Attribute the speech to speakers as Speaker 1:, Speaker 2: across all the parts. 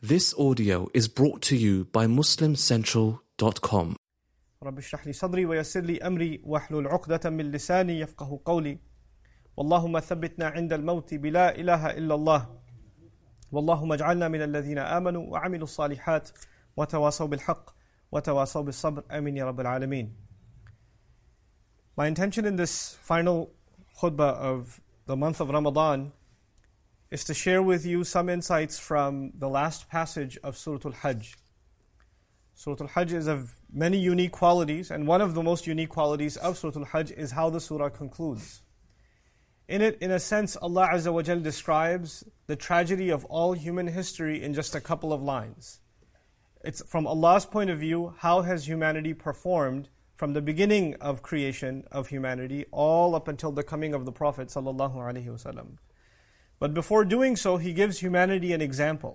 Speaker 1: This audio is brought to you by MuslimCentral.com.
Speaker 2: رب اشرح لي صدري ويسر لي أمري واحلل عقدة من لساني يفقه قولي واللهم ثبتنا عند الموت بلا إله إلا الله واللهم اجعلنا من الذين آمنوا وعملوا الصالحات وتواصوا بالحق وتواصوا بالصبر آمين يا رب العالمين. My intention in this final khutbah of the month of Ramadan is to share with you some insights from the last passage of Surah Al-Hajj. Surah Al-Hajj is of many unique qualities, and one of the most unique qualities of Surah Al-Hajj is how the surah concludes. In it, in a sense, Allah Azza wa Jal describes the tragedy of all human history in just a couple of lines. It's from Allah's point of view, how has humanity performed from the beginning of creation of humanity all up until the coming of the Prophet sallallahu alaihi wasallam. But before doing so, He gives humanity an example.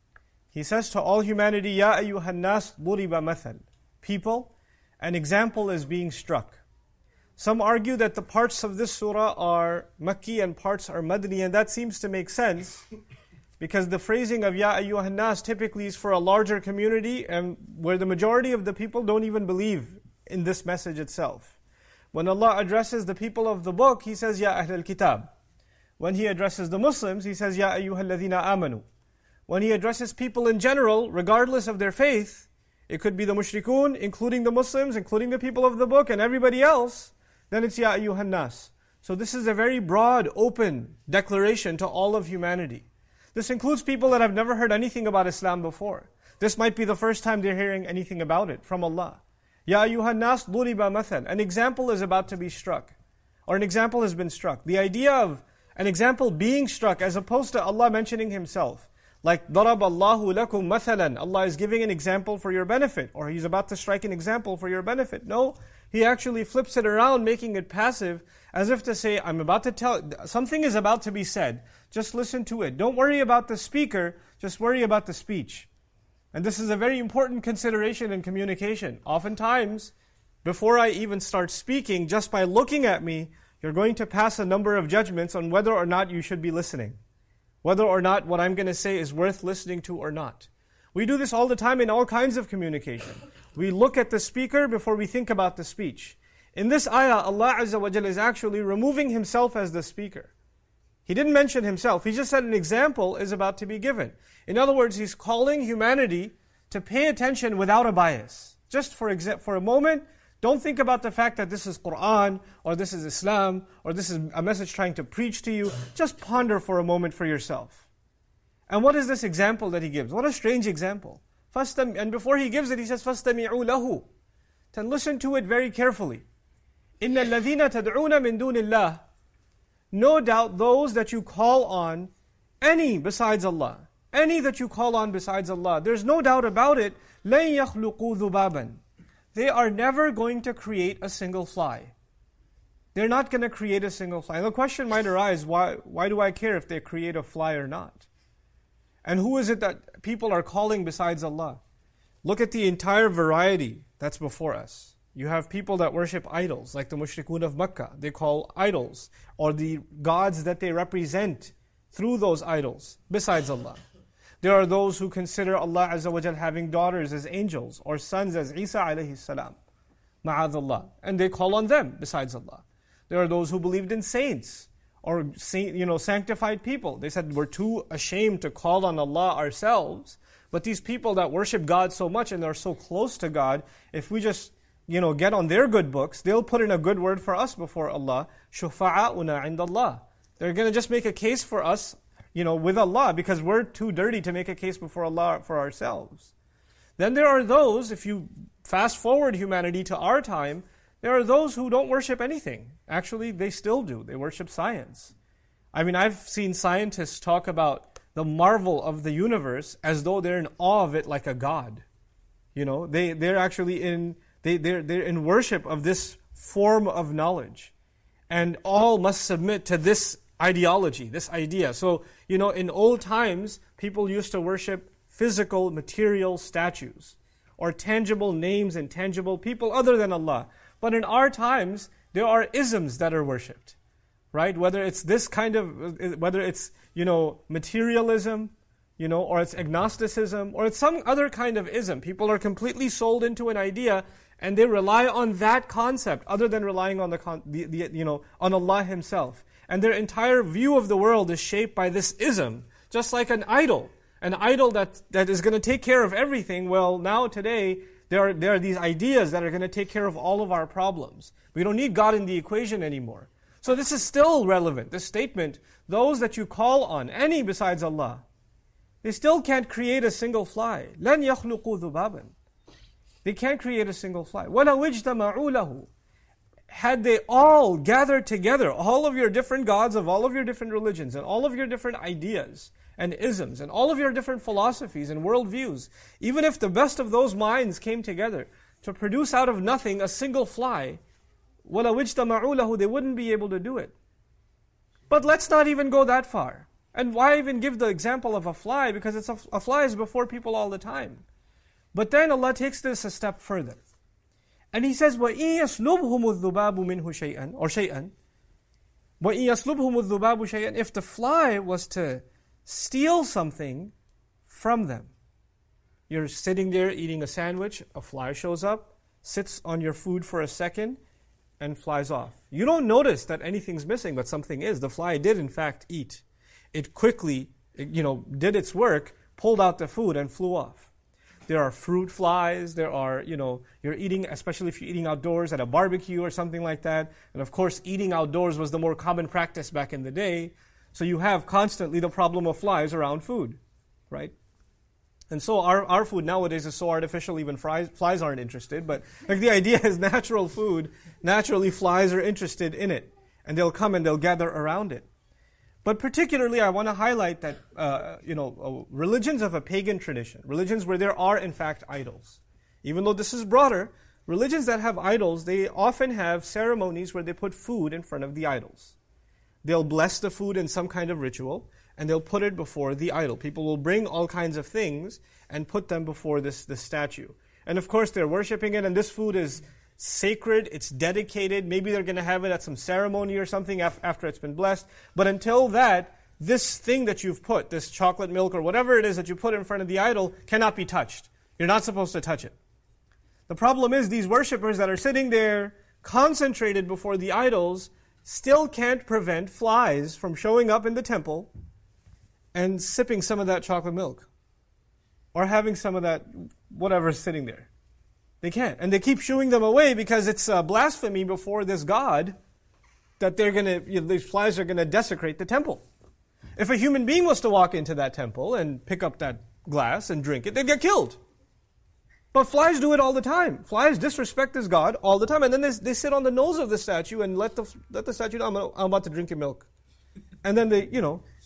Speaker 2: He says to all humanity, Ya ayyuhan nas duriba mathal. People, an example is being struck. Some argue that the parts of this surah are Makki and parts are Madni, and that seems to make sense because the phrasing of Ya ayyuhan nas typically is for a larger community and where the majority of the people don't even believe in this message itself. When Allah addresses the people of the book, He says, Ya ahlal kitab. When He addresses the Muslims, He says, Ya ayyuhal ladhina amanu. When He addresses people in general, regardless of their faith, it could be the mushrikun, including the Muslims, including the people of the book and everybody else, then it's Ya ayyuhan nas. So this is a very broad, open declaration to all of humanity. This includes people that have never heard anything about Islam before. This might be the first time they're hearing anything about it from Allah. Ya ayyuhan nas duriba mathal. An example is about to be struck, or an example has been struck. The idea of an example being struck as opposed to Allah mentioning Himself. Like, ضَرَبَ اللَّهُ لَكُمْ مَثَلًا. Allah is giving an example for your benefit, or He's about to strike an example for your benefit. No, He actually flips it around, making it passive, as if to say, I'm about to tell, something is about to be said. Just listen to it. Don't worry about the speaker, just worry about the speech. And this is a very important consideration in communication. Oftentimes, before I even start speaking, just by looking at me, you're going to pass a number of judgments on whether or not you should be listening. Whether or not what I'm going to say is worth listening to or not. We do this all the time in all kinds of communication. We look at the speaker before we think about the speech. In this ayah, Allah Azza wa Jalla is actually removing Himself as the speaker. He didn't mention Himself. He just said an example is about to be given. In other words, He's calling humanity to pay attention without a bias. Just for a moment, don't think about the fact that this is Qur'an, or this is Islam, or this is a message trying to preach to you. Just ponder for a moment for yourself. And what is this example that He gives? What a strange example. And before He gives it, He says, فَاسْتَمِعُوا لَهُ. Then listen to it very carefully. إِنَّ الَّذِينَ تَدْعُونَ مِن دُونِ اللَّهِ. No doubt those that you call on, any besides Allah, any that you call on besides Allah, there's no doubt about it, لَن يَخْلُقُوا ذُبَابًا. They are never going to create a single fly. They're not going to create a single fly. And the question might arise, why do I care if they create a fly or not? And who is it that people are calling besides Allah? Look at the entire variety that's before us. You have people that worship idols, like the mushrikun of Makkah. They call idols, or the gods that they represent through those idols, besides Allah. There are those who consider Allah Azza wa Jal having daughters as angels, or sons as Isa alayhi salam, ma'adallah. And they call on them besides Allah. There are those who believed in saints, or sanctified people. They said, we're too ashamed to call on Allah ourselves, but these people that worship God so much and are so close to God, if we just get on their good books, they'll put in a good word for us before Allah. شُفَعَاؤُنَا عِنْدَ اللَّهِ. They're going to just make a case for us, with Allah, because we're too dirty to make a case before Allah for ourselves. Then there are those, if you fast forward humanity to our time, there are those who don't worship anything. Actually, they still do. They worship science. I've seen scientists talk about the marvel of the universe as though they're in awe of it like a god. They're actually they're in worship of this form of knowledge. And all must submit to this ideology, this idea. So, in old times, people used to worship physical, material statues, or tangible names and tangible people other than Allah. But in our times, there are isms that are worshipped, right? Whether it's this kind of, whether it's, materialism, or it's agnosticism, or it's some other kind of ism. People are completely sold into an idea, and they rely on that concept other than relying on on Allah Himself. And their entire view of the world is shaped by this ism, just like an idol. An idol that is going to take care of everything. Well, now today, there are these ideas that are going to take care of all of our problems. We don't need God in the equation anymore. So this is still relevant. This statement, those that you call on, any besides Allah, they still can't create a single fly. لَنْ يَخْلُقُوا ذُبَابًا. They can't create a single fly. وَلَوْ اجْتَمَعُوا لَهُ. Had they all gathered together, all of your different gods of all of your different religions, and all of your different ideas, and isms, and all of your different philosophies and worldviews, even if the best of those minds came together to produce out of nothing a single fly, وَلَوْ اجْتَمَعُوا لَهُ, they wouldn't be able to do it. But let's not even go that far. And why even give the example of a fly? Because a fly is before people all the time. But then Allah takes this a step further. And He says, وَإِن يَسْلُبْهُمُ الذُّبَابُ مِنْهُ شَيْئًا, or شَيْئًا, وَإِن يَسْلُبْهُمُ الذُّبَابُ شَيْئًا, if the fly was to steal something from them. You're sitting there eating a sandwich, a fly shows up, sits on your food for a second, and flies off. You don't notice that anything's missing, but something is. The fly did in fact eat. It quickly, did its work, pulled out the food and flew off. There are fruit flies, there are, you're eating, especially if you're eating outdoors at a barbecue or something like that. And of course, eating outdoors was the more common practice back in the day. So you have constantly the problem of flies around food, right? And so our food nowadays is so artificial, even flies aren't interested. But the idea is natural food, naturally flies are interested in it. And they'll come and they'll gather around it. But particularly, I want to highlight that, religions of a pagan tradition, religions where there are in fact idols. Even though this is broader, religions that have idols, they often have ceremonies where they put food in front of the idols. They'll bless the food in some kind of ritual, and they'll put it before the idol. People will bring all kinds of things and put them before this statue. And of course, they're worshiping it, and this food is sacred, it's dedicated. Maybe they're going to have it at some ceremony or something after it's been blessed. But until that, this thing that you've put, this chocolate milk or whatever it is that you put in front of the idol, cannot be touched. You're not supposed to touch it. The problem is these worshippers that are sitting there concentrated before the idols still can't prevent flies from showing up in the temple and sipping some of that chocolate milk or having some of that whatever's sitting there. They can't. And they keep shooing them away because it's blasphemy before this God that these flies are going to desecrate the temple. If a human being was to walk into that temple and pick up that glass and drink it, they'd get killed. But flies do it all the time. Flies disrespect this God all the time. And then they sit on the nose of the statue and let the statue know, I'm about to drink your milk. And then they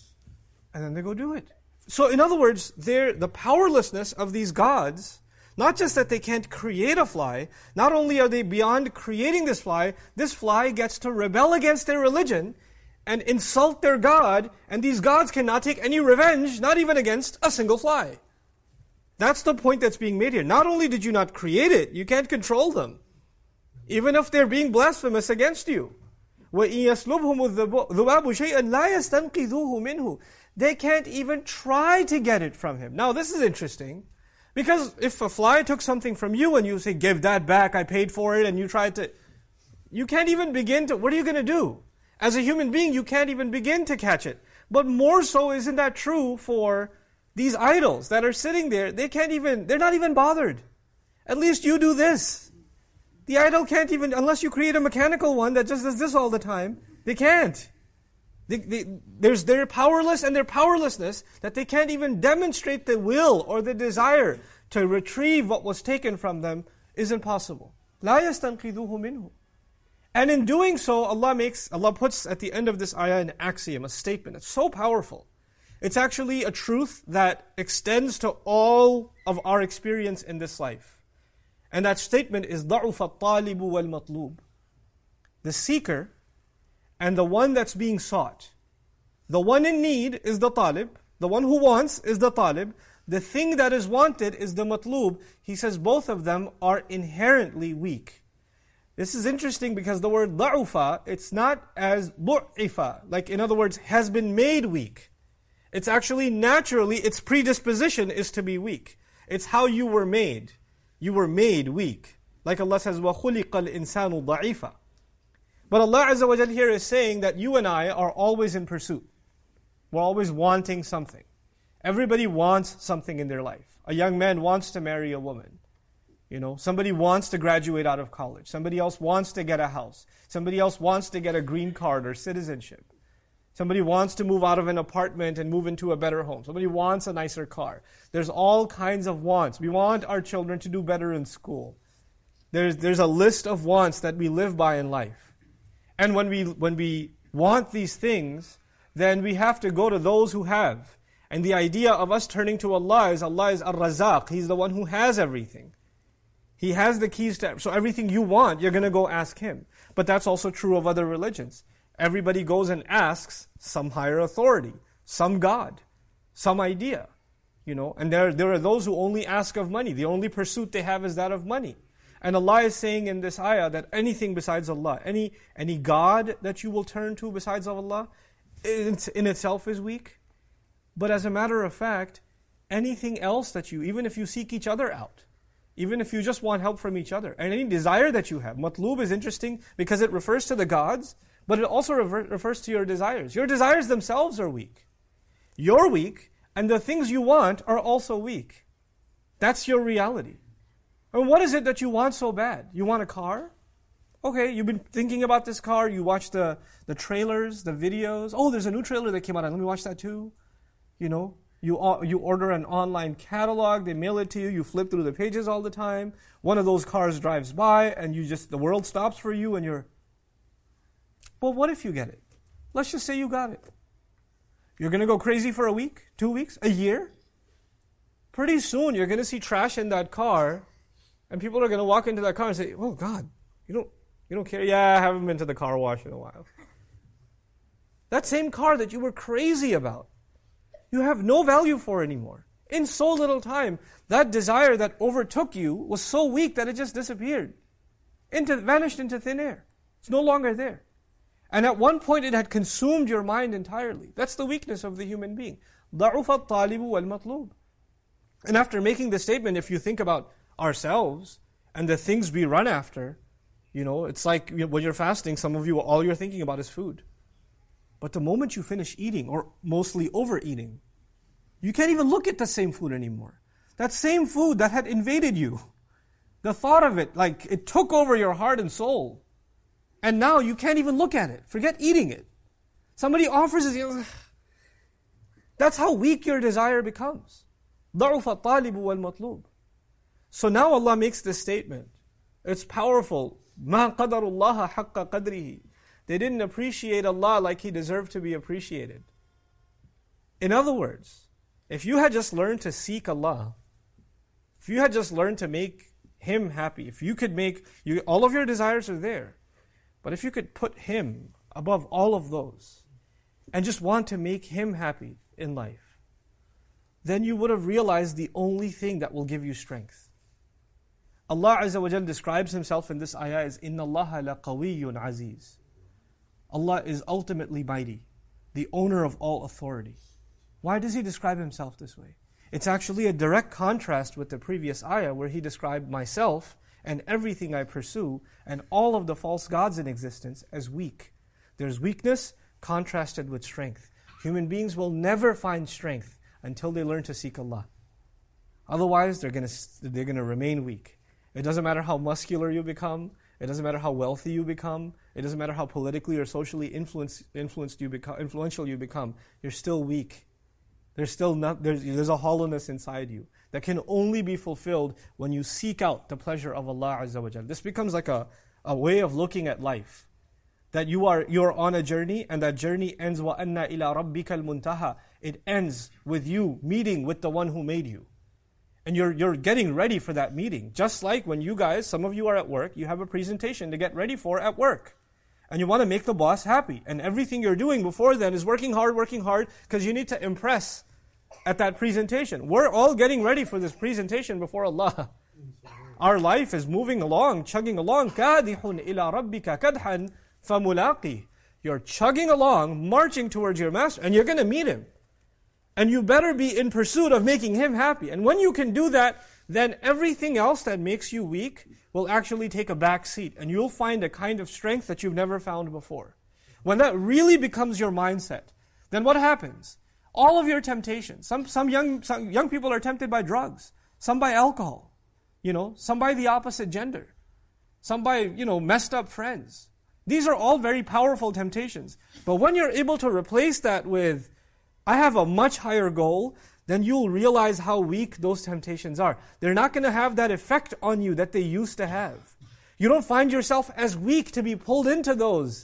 Speaker 2: go do it. So in other words, the powerlessness of these gods, not just that they can't create a fly, not only are they beyond creating this fly gets to rebel against their religion and insult their God, and these gods cannot take any revenge, not even against a single fly. That's the point that's being made here. Not only did you not create it, you can't control them. Even if they're being blasphemous against you. وَإِن يَسْلُبْهُمُ الذُّبَابُ شَيْئًا لَا يَسْتَنْقِذُوهُ مِنْهُ. They can't even try to get it from him. Now this is interesting. Because if a fly took something from you and you say, give that back, I paid for it, and you can't even begin to, what are you going to do? As a human being, you can't even begin to catch it. But more so, isn't that true for these idols that are sitting there? They're not even bothered. At least you do this. The idol can't even, unless you create a mechanical one that just does this all the time, they can't. They're powerless, and their powerlessness that they can't even demonstrate the will or the desire to retrieve what was taken from them is impossible. لا يستنقذوه منه. And in doing so, Allah puts at the end of this ayah an axiom, a statement. It's so powerful. It's actually a truth that extends to all of our experience in this life. And that statement is ضَعُفَ الطَّالِبُ وَالْمَطْلُوبُ. The seeker and the one that's being sought. The one in need is the talib. The one who wants is the talib. The thing that is wanted is the matlub. He says both of them are inherently weak. This is interesting because the word da'ufa, it's not as du'ifa, like in other words, has been made weak. It's actually naturally, its predisposition is to be weak. It's how you were made. You were made weak. Like Allah says, وَخُلِقَ الْإِنسَانُ ضَعِيفًا. But Allah Azza wa Jal here is saying that you and I are always in pursuit. We're always wanting something. Everybody wants something in their life. A young man wants to marry a woman. Somebody wants to graduate out of college. Somebody else wants to get a house. Somebody else wants to get a green card or citizenship. Somebody wants to move out of an apartment and move into a better home. Somebody wants a nicer car. There's all kinds of wants. We want our children to do better in school. There's a list of wants that we live by in life. And when we want these things, then we have to go to those who have. And the idea of us turning to Allah is Ar-Razaq. He's the one who has everything. He has the keys to, so everything you want, you're going to go ask Him. But that's also true of other religions. Everybody goes and asks some higher authority, some God, some idea. And there are those who only ask of money. The only pursuit they have is that of money. And Allah is saying in this ayah that anything besides Allah, any God that you will turn to besides of Allah, in itself is weak. But as a matter of fact, anything else that even if you seek each other out, even if you just want help from each other, and any desire that you have, matlub is interesting because it refers to the gods, but it also refers to your desires. Your desires themselves are weak. You're weak, and the things you want are also weak. That's your reality. And what is it that you want so bad? You want a car? Okay, you've been thinking about this car, you watch the trailers, the videos. Oh, there's a new trailer that came out, let me watch that too. You order an online catalog, they mail it to you, you flip through the pages all the time. One of those cars drives by and the world stops for you and well, what if you get it? Let's just say you got it. You're going to go crazy for a week, 2 weeks, a year? Pretty soon you're going to see trash in that car and people are going to walk into that car and say, oh God, you don't care? Yeah, I haven't been to the car wash in a while. That same car that you were crazy about, you have no value for anymore. In so little time, that desire that overtook you was so weak that it just disappeared. Vanished into thin air. It's no longer there. And at one point it had consumed your mind entirely. That's the weakness of the human being. ضَعُفَ الطَّالِبُ وَالْمَطْلُوبُ. And after making this statement, if you think about ourselves and the things we run after, it's like when you're fasting, some of you, all you're thinking about is food. But the moment you finish eating, or mostly overeating, you can't even look at the same food anymore. That same food that had invaded you, the thought of it, like it took over your heart and soul. And now you can't even look at it. Forget eating it. Somebody offers it. That's how weak your desire becomes. ضَعُفَ الطَّالِبُ وَالْمَطْلُوبُ. So now Allah makes this statement. It's powerful. مَا قَدَرُ اللَّهَ حَقَّ قَدْرِهِ. They didn't appreciate Allah like He deserved to be appreciated. In other words, if you had just learned to seek Allah, if you had just learned to make Him happy, if you could all of your desires are there, but if you could put Him above all of those, and just want to make Him happy in life, then you would have realized the only thing that will give you strength. Allah Azza wa Jal describes Himself in this ayah as إِنَّ اللَّهَ لَقَوِيٌّ عَزِيزٌ. Allah is ultimately mighty, the owner of all authority. Why does He describe Himself this way? It's actually a direct contrast with the previous ayah where He described myself and everything I pursue and all of the false gods in existence as weak. There's weakness contrasted with strength. Human beings will never find strength until they learn to seek Allah. Otherwise, they're going to remain weak. It doesn't matter how muscular you become. It doesn't matter how wealthy you become. It doesn't matter how politically or socially influential you become. You're still weak. There's a hollowness inside you that can only be fulfilled when you seek out the pleasure of Allah Azza wa Jal. This becomes like a way of looking at life. That you're on a journey, and that journey ends وَأَنَّ إِلَىٰ رَبِّكَ الْمُنْتَهَى. It ends with you meeting with the one who made you. And you're getting ready for that meeting. Just like when you guys, some of you are at work, you have a presentation to get ready for at work. And you want to make the boss happy. And everything you're doing before then is working hard, because you need to impress at that presentation. We're all getting ready for this presentation before Allah. Our life is moving along, chugging along. كَادِحٌ إِلَىٰ رَبِّكَ كَدْحًا فَمُلَاقِيهِ. You're chugging along, marching towards your master, and you're going to meet Him. And you better be in pursuit of making Him happy. And when you can do that, then everything else that makes you weak will actually take a back seat. And you'll find a kind of strength that you've never found before. When that really becomes your mindset, then what happens? All of your temptations. Some young people are tempted by drugs. Some by alcohol. Some by the opposite gender. Some by, messed up friends. These are all very powerful temptations. But when you're able to replace that with, I have a much higher goal, then you'll realize how weak those temptations are. They're not going to have that effect on you that they used to have. You don't find yourself as weak to be pulled into those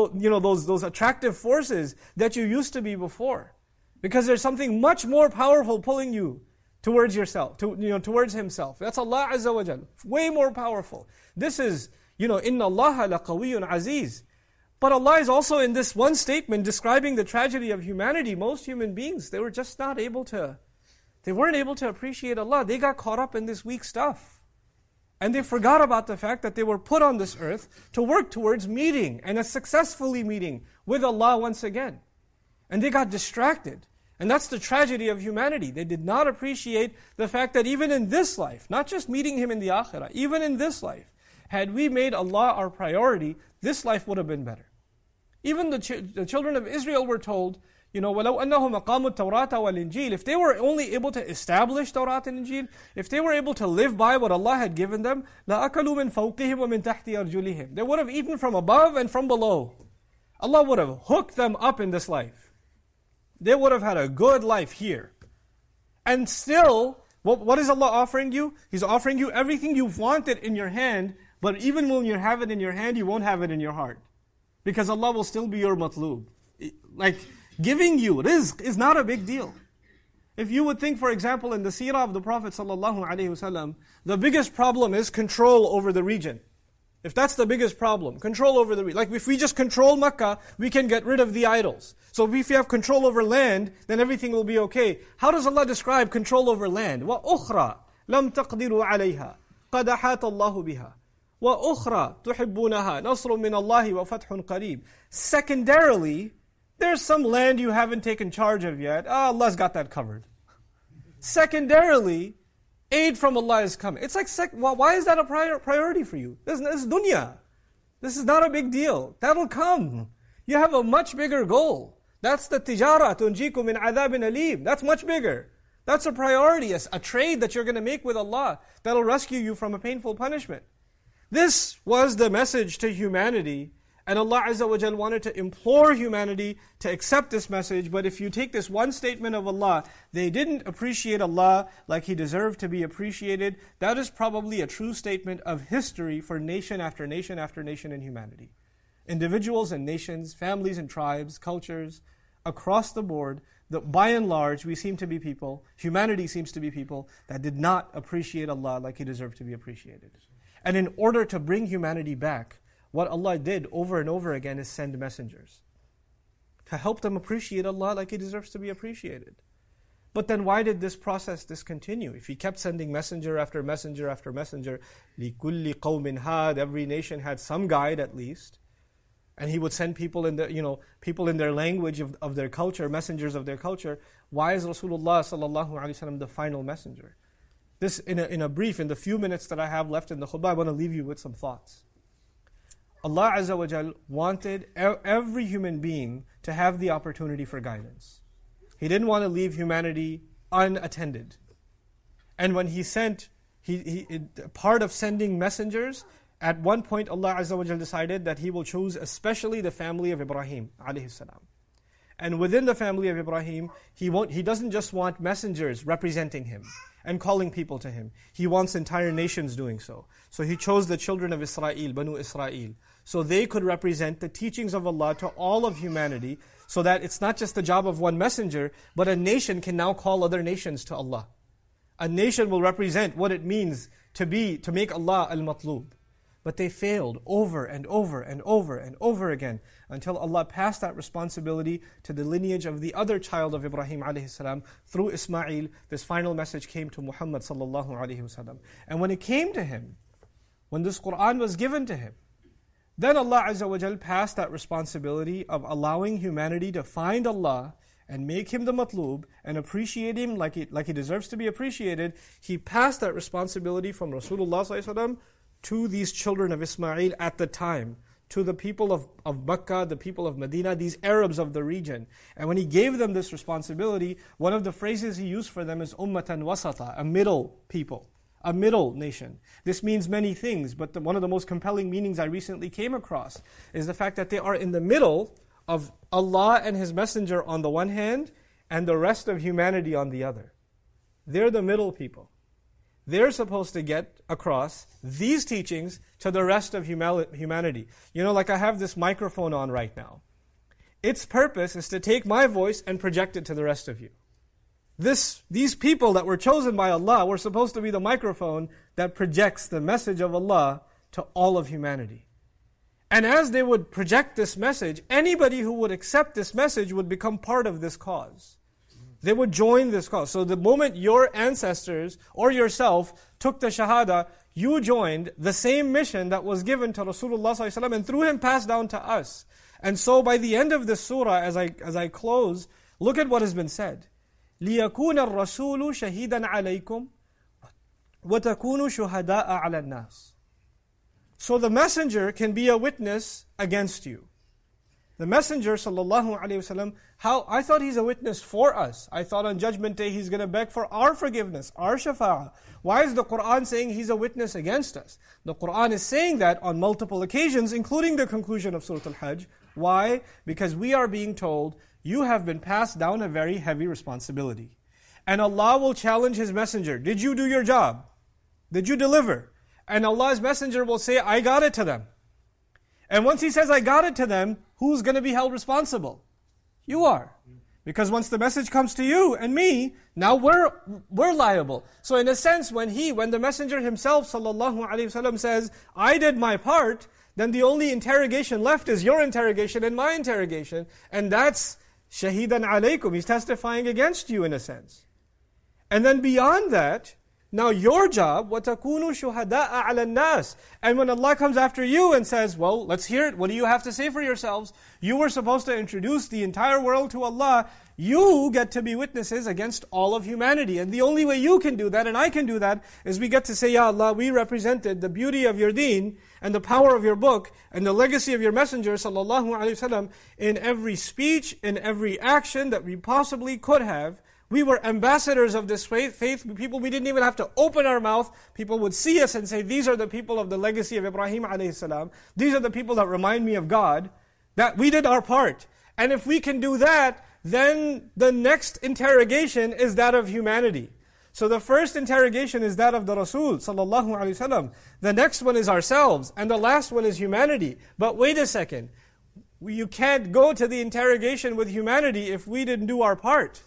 Speaker 2: attractive forces that you used to be before. Because there's something much more powerful pulling you towards yourself, towards Himself. That's Allah Azza wa Jal. Way more powerful. This is, Inna Allah laqawiyyun aziz. But Allah is also in this one statement describing the tragedy of humanity. Most human beings, they were just not able to, they weren't able to appreciate Allah. They got caught up in this weak stuff. And they forgot about the fact that they were put on this earth to work towards meeting, and successfully meeting with Allah once again. And they got distracted. And that's the tragedy of humanity. They did not appreciate the fact that even in this life, not just meeting Him in the akhirah, even in this life, had we made Allah our priority, this life would have been better. Even the children of Israel were told, وَلَوْ أَنَّهُمْ أَقَامُوا التَّوْرَاةَ وَالْإِنْجِيلَ. If they were only able to establish Tawrat and Injil, if they were able to live by what Allah had given them, لَأَكَلُوا مِنْ فَوْقِهِمْ وَمِنْ تَحْتِ أَرْجُلِهِمْ. They would have eaten from above and from below. Allah would have hooked them up in this life. They would have had a good life here. And still, what is Allah offering you? He's offering you everything you've wanted in your hand, but even when you have it in your hand, you won't have it in your heart. Because Allah will still be your matloob. Like, giving you rizq is not a big deal. If you would think, for example, in the seerah of the Prophet ﷺ, the biggest problem is control over the region. If that's the biggest problem, control over the region. Like if we just control Makkah, we can get rid of the idols. So if you have control over land, then everything will be okay. How does Allah describe control over land? وَأُخْرَى لَمْ تَقْدِرُوا عَلَيْهَا قَدْ أَحَاطَ اللَّهُ بِهَا وَأُخْرَى تُحِبُّونَهَا نَصْرٌ مِّنَ اللَّهِ وَفَتْحٌ قَرِيبٌ. Secondarily, there's some land you haven't taken charge of yet. Allah's got that covered. Secondarily, aid from Allah is coming. It's like, why is that a priority for you? This is dunya. This is not a big deal. That'll come. You have a much bigger goal. That's the tijara, tunjikum min adhabin alim. That's much bigger. That's a priority, a trade that you're going to make with Allah that'll rescue you from a painful punishment. This was the message to humanity, and Allah Azza wa Jal wanted to implore humanity to accept this message. But if you take this one statement of Allah, they didn't appreciate Allah like He deserved to be appreciated. That is probably a true statement of history for nation after nation after nation in humanity. Individuals and nations, families and tribes, cultures, across the board, by and large, we seem to be people, humanity seems to be people that did not appreciate Allah like He deserved to be appreciated. And in order to bring humanity back, what Allah did over and over again is send messengers to help them appreciate Allah like He deserves to be appreciated. But then why did this process discontinue? If He kept sending messenger after messenger after messenger, لِكُلِّ قَوْمٍ هَادٍ, every nation had some guide at least, and He would send people in people in their language of their culture, messengers of their culture. Why is Rasulullah sallallahu alaihi wasallam the final messenger? This, in the few minutes that I have left in the khutbah, I want to leave you with some thoughts. Allah Azza wa Jal wanted every human being to have the opportunity for guidance. He didn't want to leave humanity unattended. And when He sent, part of sending messengers, at one point Allah Azza wa Jal decided that He will choose especially the family of Ibrahim alayhi salam. And within the family of Ibrahim, He doesn't just want messengers representing Him and calling people to Him. He wants entire nations doing so. So He chose the children of Israel, Banu Israel, so they could represent the teachings of Allah to all of humanity, so that it's not just the job of one messenger, but a nation can now call other nations to Allah. A nation will represent what it means to make Allah al-matlub. But they failed over and over and over and over again until Allah passed that responsibility to the lineage of the other child of Ibrahim alayhi salam. Through Ismail, this final message came to Muhammad sallallahu alayhi wasallam. And when it came to him, when this Qur'an was given to him, then Allah Azza wa Jal passed that responsibility of allowing humanity to find Allah and make him the matlub and appreciate him like he deserves to be appreciated, he passed that responsibility from Rasulullah ﷺ to these children of Ismail at the time, to the people of Makkah, the people of Medina, these Arabs of the region. And when he gave them this responsibility, one of the phrases he used for them is ummatan wasata, a middle people, a middle nation. This means many things, but one of the most compelling meanings I recently came across is the fact that they are in the middle of Allah and His Messenger on the one hand, and the rest of humanity on the other. They're the middle people. They're supposed to get across these teachings to the rest of humanity. You know, like I have this microphone on right now. Its purpose is to take my voice and project it to the rest of you. These people that were chosen by Allah were supposed to be the microphone that projects the message of Allah to all of humanity. And as they would project this message, anybody who would accept this message would become part of this cause. They would join this cause. So the moment your ancestors or yourself took the Shahada, you joined the same mission that was given to Rasulullah ﷺ and through him passed down to us. And so by the end of this surah, as I close, look at what has been said. لِيَكُونَ الرَّسُولُ شَهِيدًا عَلَيْكُمْ وَتَكُونُوا شُهَدَاءَ عَلَى النَّاسِ. So the messenger can be a witness against you. The messenger ﷺ, I thought he's a witness for us. I thought on Judgment Day he's going to beg for our forgiveness, our shafa'ah. Why is the Qur'an saying he's a witness against us? The Qur'an is saying that on multiple occasions, including the conclusion of Surah Al-Hajj. Why? Because we are being told, you have been passed down a very heavy responsibility. And Allah will challenge His messenger. Did you do your job? Did you deliver? And Allah's messenger will say, I got it to them. And once He says, I got it to them, who's going to be held responsible? You are. Because once the message comes to you and me, now we're liable. So in a sense, when the messenger himself, ﷺ, says, I did my part, then the only interrogation left is your interrogation and my interrogation. And that's shahidan alaykum. He's testifying against you in a sense. And then beyond that, now your job, وَتَكُونُوا شُهَدَاءَ عَلَى النَّاسِ. And when Allah comes after you and says, well, let's hear it. What do you have to say for yourselves? You were supposed to introduce the entire world to Allah. You get to be witnesses against all of humanity. And the only way you can do that, and I can do that, is we get to say, Ya Allah, we represented the beauty of your deen, and the power of your book, and the legacy of your messenger, sallallahu alaihi wasallam, in every speech, in every action that we possibly could have. We were ambassadors of this faith. People, we didn't even have to open our mouth. People would see us and say, these are the people of the legacy of Ibrahim alayhi salam. These are the people that remind me of God. That we did our part. And if we can do that, then the next interrogation is that of humanity. So the first interrogation is that of the Rasul sallallahu alaihi wasallam. The next one is ourselves. And the last one is humanity. But wait a second. You can't go to the interrogation with humanity if we didn't do our part.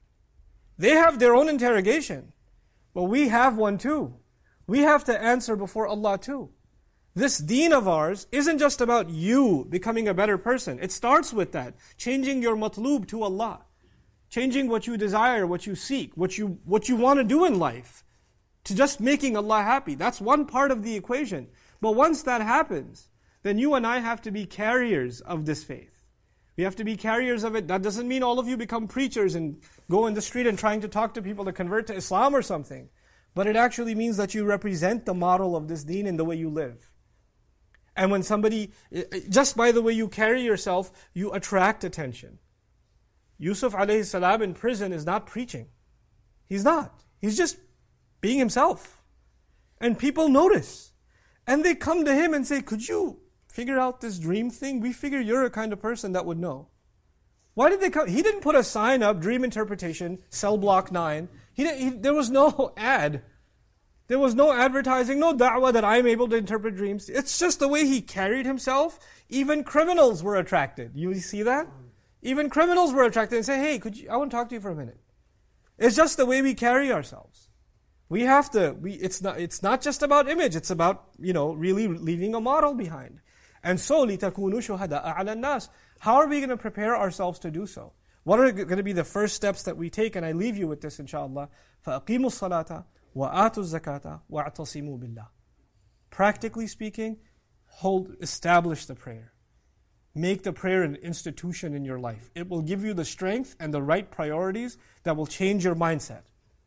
Speaker 2: They have their own interrogation, but we have one too. We have to answer before Allah too. This deen of ours isn't just about you becoming a better person. It starts with that. Changing your matlub to Allah. Changing what you desire, what you seek, what you want to do in life. To just making Allah happy. That's one part of the equation. But once that happens, then you and I have to be carriers of this faith. We have to be carriers of it. That doesn't mean all of you become preachers and go in the street and trying to talk to people to convert to Islam or something. But it actually means that you represent the model of this deen in the way you live. And when somebody, just by the way you carry yourself, you attract attention. Yusuf alayhi salam in prison is not preaching. He's not. He's just being himself. And people notice. And they come to him and say, could you figure out this dream thing? We figure you're a kind of person that would know. Why did they come? He didn't put a sign up, dream interpretation, cell block 9. There was no ad. There was no advertising, no da'wah that I'm able to interpret dreams. It's just the way he carried himself. Even criminals were attracted. You see that? Even criminals were attracted and say, hey, I want to talk to you for a minute. It's just the way we carry ourselves. We have to, it's not just about image, it's about, really leaving a model behind. And so, لِتَكُونُوا شُهَدَاءَ عَلَى النَّاسِ. How are we going to prepare ourselves to do so? What are going to be the first steps that we take? And I leave you with this, inshallah. فَأَقِيمُوا الصَّلَاةَ وَآتُوا الزَّكَاةَ وَاعْتَصِمُوا بِاللَّهِ. Practically speaking, establish the prayer. Make the prayer an institution in your life. It will give you the strength and the right priorities that will change your mindset.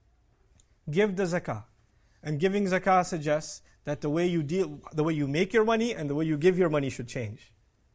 Speaker 2: Give the zakah. And giving zakah suggests that the way you make your money and the way you give your money should change.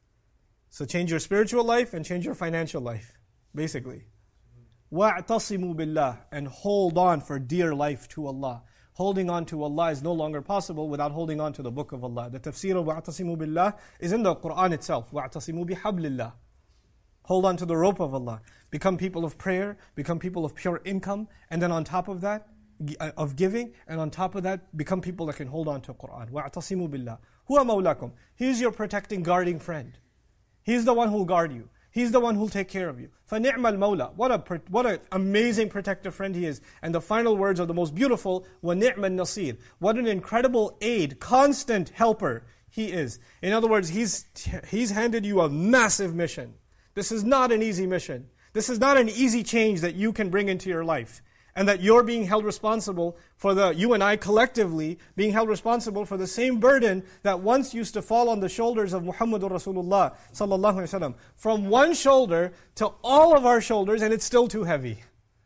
Speaker 2: So change your spiritual life and change your financial life, basically. وَاعْتَصِمُوا بِاللَّهِ, and hold on for dear life to Allah. Holding on to Allah is no longer possible without holding on to the book of Allah. The tafsir of وَاعْتَصِمُوا بِاللَّهِ is in the Quran itself. وَاعْتَصِمُوا بِحَبْلِ اللَّهِ. Hold on to the rope of Allah. Become people of prayer, become people of pure income, and then on top of that, of giving, and on top of that, become people that can hold on to Quran. وَاعْتَصِمُوا بِاللَّهِ هُوَ مَوْلَاكُمْ. He's your protecting, guarding friend. He's the one who will guard you. He's the one who will take care of you. فَنِعْمَ الْمَوْلَى. What an amazing protective friend he is. And the final words are the most beautiful. وَنِعْمَ النَّصِيرُ. What an incredible aid, constant helper he is. In other words, he's handed you a massive mission. This is not an easy mission. This is not an easy change that you can bring into your life. And that you're being held responsible for you and I collectively, being held responsible for the same burden that once used to fall on the shoulders of Muhammadur Rasulullah sallallahu alaihi wasallam. From one shoulder to all of our shoulders, and it's still too heavy.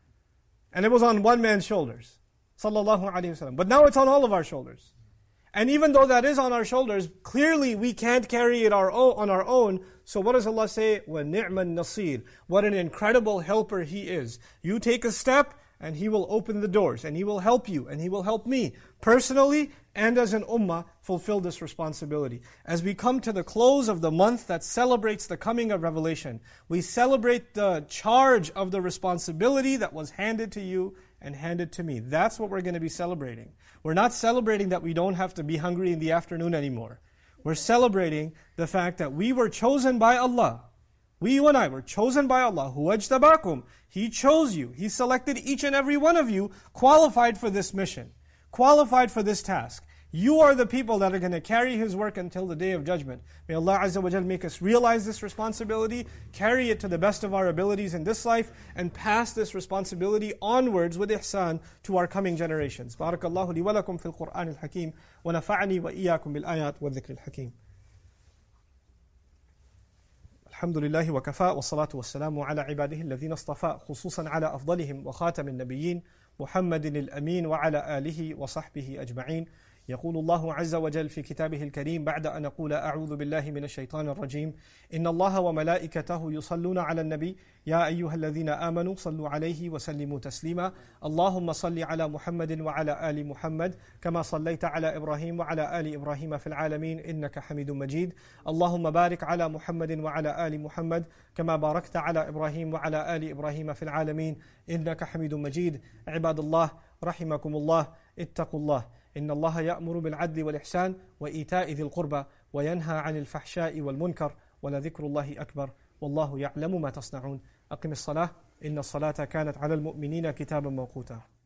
Speaker 2: And it was on one man's shoulders, sallallahu alaihi wasallam. But now it's on all of our shoulders. And even though that is on our shoulders, clearly we can't carry it on our own. So what does Allah say? وَنِعْمَ النَّصِيرُ. What an incredible helper He is. You take a step, and He will open the doors, and He will help you, and He will help me, personally and as an ummah, fulfill this responsibility. As we come to the close of the month that celebrates the coming of revelation, we celebrate the charge of the responsibility that was handed to you and handed to me. That's what we're going to be celebrating. We're not celebrating that we don't have to be hungry in the afternoon anymore. We're celebrating the fact that we were chosen by Allah. You and I were chosen by Allah. Huwa ajtabakum. He chose you. He selected each and every one of you qualified for this mission, qualified for this task. You are the people that are going to carry His work until the Day of Judgment. May Allah Azza wa Jal make us realize this responsibility, carry it to the best of our abilities in this life, and pass this responsibility onwards with ihsan to our coming generations. Barakallahu li wa lakum fil Qur'an al-Hakim, wa nafa'ani wa iyyakum bil ayat wa dhikr al-Hakim. الحمد لله وكفى والصلاة والسلام على عباده الذين اصطفى خصوصا على أفضلهم وخاتم النبيين محمد الأمين وعلى آله وصحبه أجمعين. يقول الله عز وجل في كتابه الكريم بعد أن أقول أعوذ بالله من الشيطان الرجيم إن الله وملائكته يصلون على النبي يا أيها الذين آمنوا صلوا عليه وسلموا تسليما اللهم صل على محمد وعلى آل محمد كما صليت على إبراهيم وعلى آل إبراهيم في العالمين إنك حميد مجيد اللهم بارك على محمد وعلى آل محمد كما باركت على إبراهيم وعلى آل إبراهيم في العالمين إنك حميد مجيد. عباد الله رحمكم الله اتقوا الله إن الله يأمر بالعدل والإحسان وإيتاء ذي القربى وينهى عن الفحشاء والمنكر ولذكر الله أكبر والله يعلم ما تصنعون. أقم الصلاة إن الصلاة كانت على المؤمنين كتابا موقوتا.